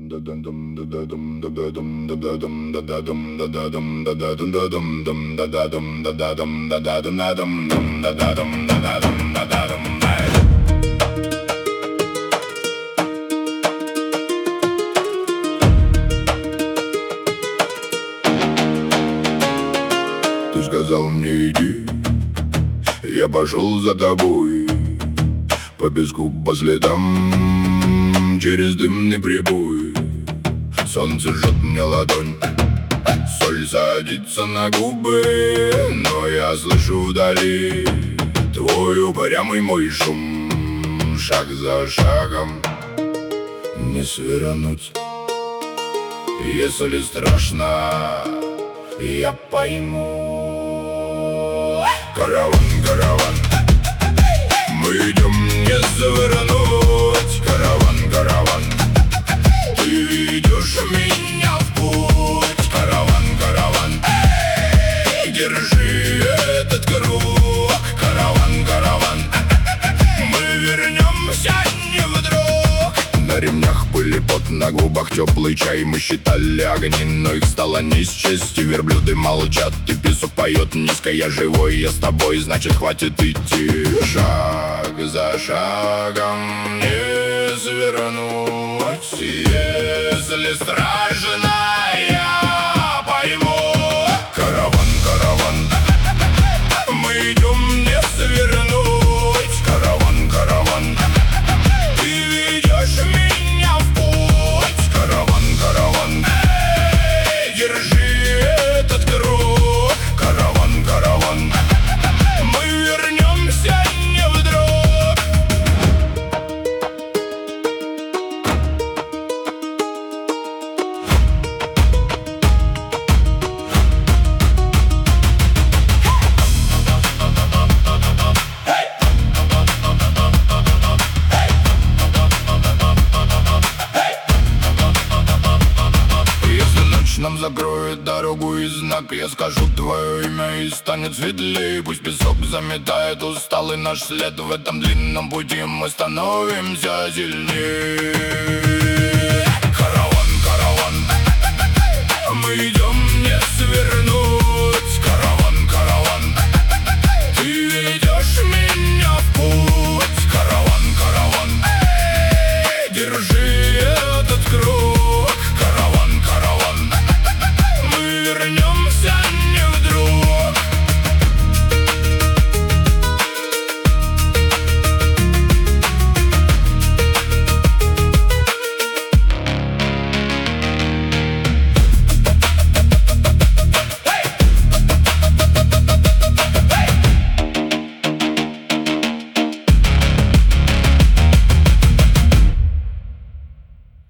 Ты сказал мне иди, я пошел за тобой, по песку, по следам, через дымный прибой. Солнце жжет мне ладонь, соль садится на губы, но я слышу вдали твой упрямый мой шум. Шаг за шагом не свернуть, если страшно, я пойму. Караван, караван, мы идем не завернуть. Караван, караван, ты ведешь меня в путь. Караван, караван, держи этот круг. Караван, караван, мы вернемся не вдруг. На ремнях пыль и пот, на губах теплый чай. Мы считали огни, но их стало не счесть. Верблюды молчат, и песок поет низко. Я живой, я с тобой, значит хватит идти. Шаг за шагом не свернуть, если страшно, я пойму. Караван, караван, мы идем не свернуть. Караван, караван, ты ведешь меня в путь. Караван, караван, держи этот круг. Караван, караван, мы вернемся не вдруг. Нам закроет дорогу и знак. Я скажу твое имя и станет светлее. Пусть песок заметает усталый наш след. В этом длинном пути мы становимся сильнее.